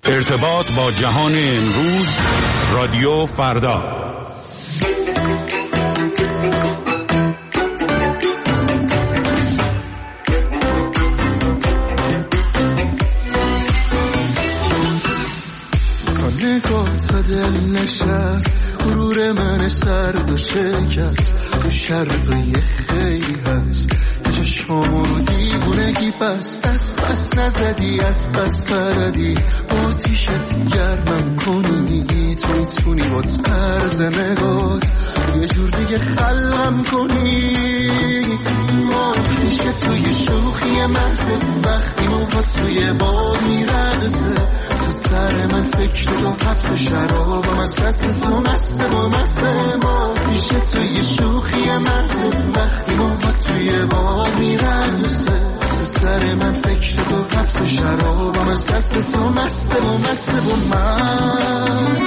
ارتباط با جهان امروز، رادیو فردا. نگاه تا دل نشست، غرور من سرد و شکست، تو شرطای خیلی هست، چشمامو رو دیوونگی بست، بس نزدی از بس پردی، با تیشت گرمم کنی، تو میتونی با طرز نگات یه جور دیگه خلقم کنی. ما میشه توی شوخی محض وقتی موهات توی باد میرقصه، سر من فکر تو حبس شرابم از دست تو مسته و مسته. ما میشه توی شوخی محض وقتی موهات توی باد میرقصه، سر من فکر تو حبس شرابم از دست تو مسته و مسته و من.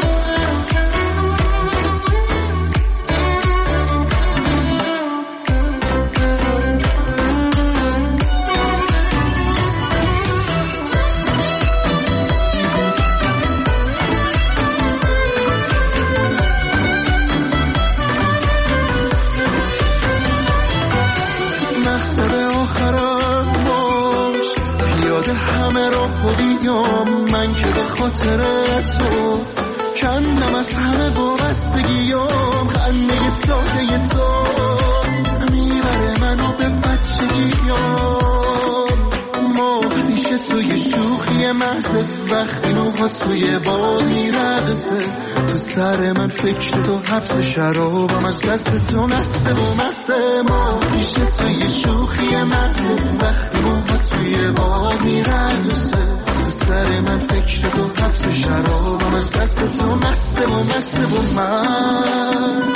همه راه بیام من که به خاطر تو کندم از همه وابستگیام، خنده ساده تو میبره منو به بچگیام. ما میشه توی شوخی محض وقتی موهات توی باد میرقصه، تو سر من فکر تو حبس شرابم از دست تو مسته و مسته. ما میشه توی شوخی محض وقتی موهات توی باد میرقصه، تو سر من فکر تو حبس شرابم از دست تو مسته و مسته و من.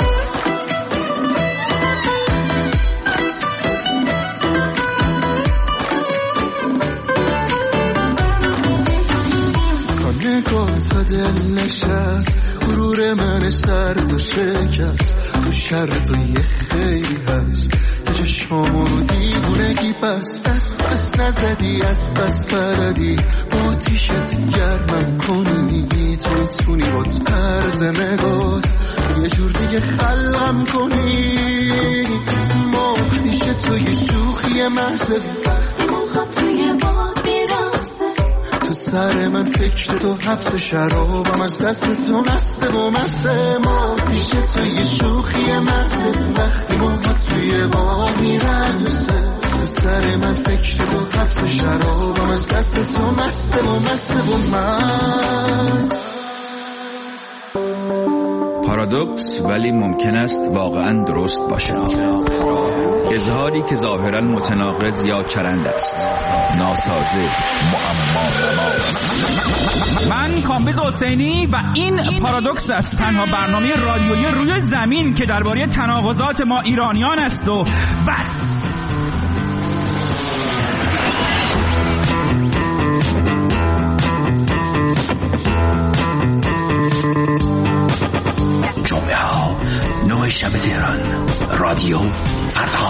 نگاه تا دل نشست، غرور من سرد و شکست، تو شرطای خیلی هست، چشمامو رو دیوونگی بست، بس نزدی از بس پردی، با تیشت گرمم کنی، تو میتونی با طرز نگات یه جور دیگه خلقم کنی. ما میشه توی شوخی محض وقتی موهات توی باد میرقصه، تو سر من فکر تو حبس شرابم از دست تو مسته و مسته. ما میشه توی شوخی محض وقتی موهات توی باد میرقصه، تو سر من فکر تو حبس شرابم از دست تو مسته و مسته و من. پارادوکس ولی ممکن است واقعا درست باشد. اظهاری که ظاهرا متناقض یا چرند است، ناسازه، معما. من کامبیز حسینی و این پارادوکس است، تنها برنامه رادیویی روی زمین که درباره تناقضات ما ایرانیان است و بس. جمعه ها 9 شب تهران، رادیو فردا.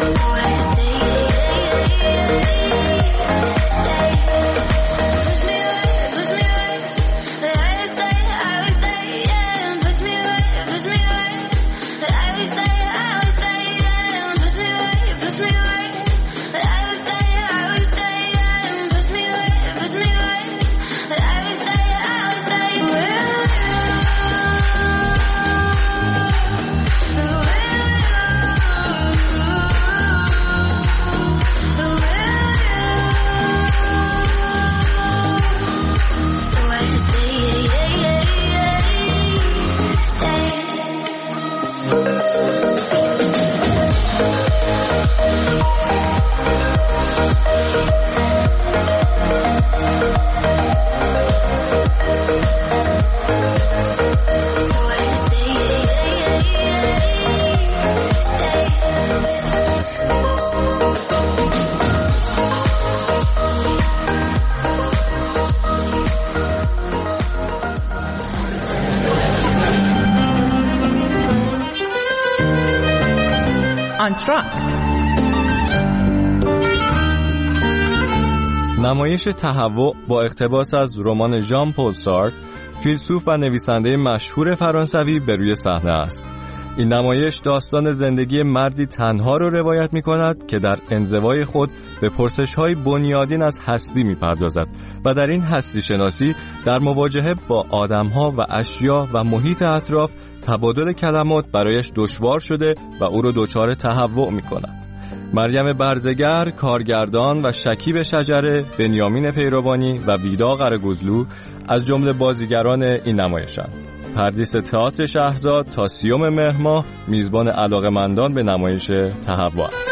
نمایش تهوع با اقتباس از رمان ژان پل سارتر، فیلسوف و نویسنده مشهور فرانسوی، به روی صحنه است. این نمایش داستان زندگی مردی تنها را روایت می کند که در انزوای خود به پرسش‌های بنیادین از هستی می پردازد و در این هستی شناسی در مواجهه با آدم‌ها و اشیا و محیط اطراف تبادل کلمات برایش دشوار شده و او را دچار تهوع می کند. مریم برزگر، کارگردان و شکیب شجره، بنیامین پیروانی و ویدا قره‌گوزلو از جمله بازیگران این نمایشند. پردیس تئاتر شهرزاد تا 30 مهر ماه میزبان علاقه‌مندان به نمایش تهوع است.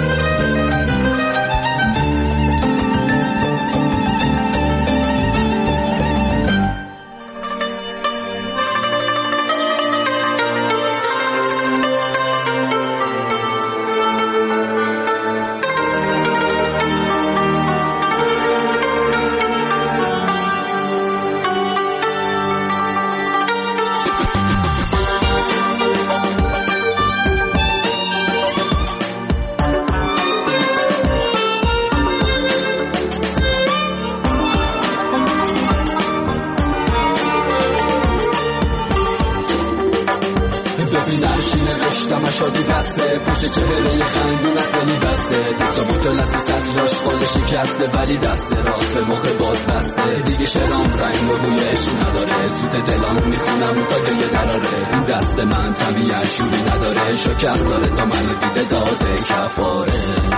شادی بسته پشت چهره خندونت ولی بسته تکسا بوتل از تو سطراش خال شکسته ولی دست راست به مخ باز بسته دیگه شرام رنگ و بویش نداره سوت دلام میخونم تا گریه دراره این دست من طبیعت شوری نداره شکر داره تا منو دیده داده کفاره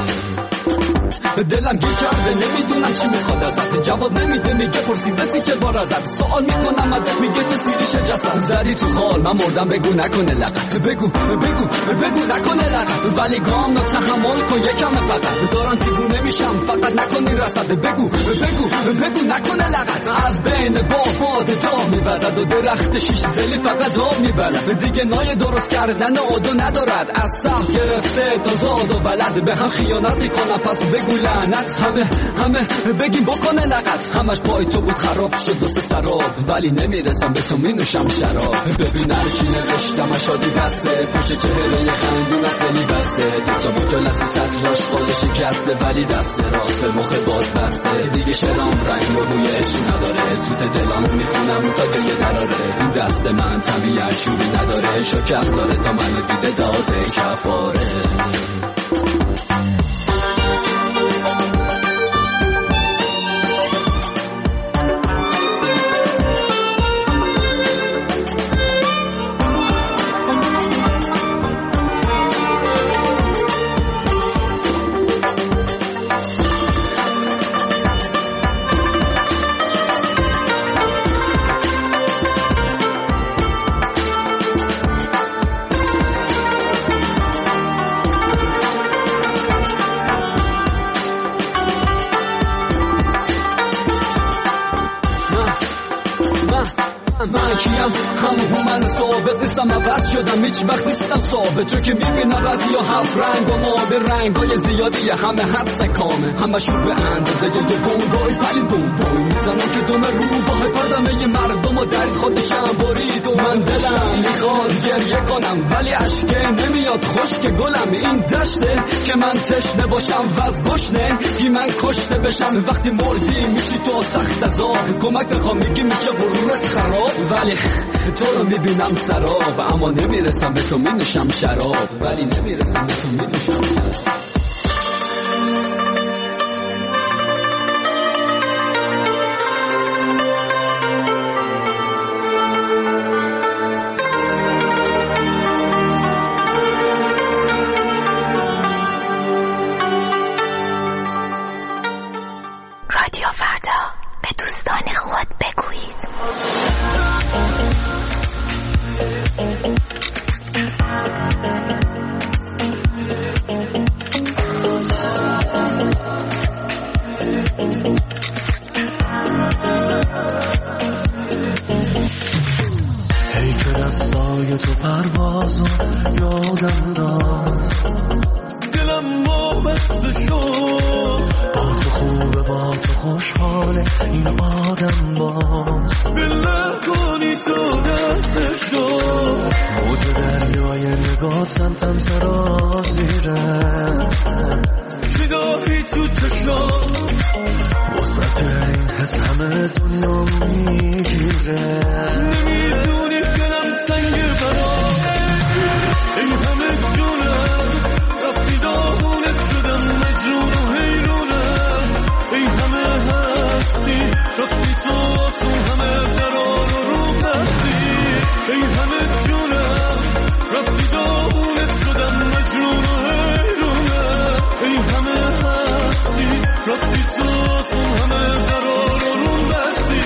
دلم گیر کرده نمیدونم چی میخواد ازت جواب نمیده میگه پرسیدتی که بار ازت سوال میکنم ازت میگه چه سیریشه جستم زدی تو خال من مردم بگو نکنه لغت بگو نکنه لغت ولی گام نا تحمل کن یکم فقط دارم دیوونه میشم فقط نکنی رسد بگو نکنه لغت از بین باد دام میوزد و درخت شیش زلی فقط آب میبرد دیگه نای درست کردن عادو ندارد از سخت گرفته تا زاد و ولد به هم خیانت میکنم پس بگو لعنت همه بگیم بکنه لغت همش پای تو بود خراب شد دوست سراب ولی نمیرسم به تو مینوشم شراب ببین هر چی نوشتم شادی بسته پشت چهره خندونت ولی بسته تکسا بوتل از تو سطراش خال شکسته ولی دست راست به مخ باز بسته دیگه شرام رنگ و بویش نداره سوت دلام میخونم تا گریه دراره این دست من طبیعت شوری نداره شکر داره تا منو دیده داده کفاره میگم همون من ثابت نیستم عوض شدم هیچ وقت نیستم ثابت چون که میبینم رضی و هفت رنگ و ما به رنگای زیادی همه هست کامه همشون به اندازه یه بونگای پلی بوم میزنن که دومه رو باه پردمه مردم و درد خودشم برید و من دلم میخواد گریه کنم ولی عشقه نمیاد خشک گلم این دشته که من تشنه باشم و از گشنه گی من کشته بشم وقتی مردی میشی تو سخت عذاب کمک بخوام میگی میشه غرورت خراب ولی تو رو میبینم سراب اما نمیرسم به تو مینوشم شراب ولی نمیرسم به تو مینوشم شراب رادیو فردا به دوستان خود بگویید. هی که دستای تو پروازو یادم داد دلم وابسته شد با تو خوبه با تو خوشحاله این آدم باز بله کنی تو دسته شد موج دریای نگاتم تم سرازیره چی داری تو چشم وسط این حس همه دنیا میگیره نمیدونی دلم تنگه برام این همه جونم رفتی داغونت شدم مجنون و حیرونم این همه هستی رفتی تو آسون همه قرار و رو بستی این همه جونم رفتی داغونت شدم مجنون و حیرونم این همه هستی رفتی تو آسون همه قرار و رو بستی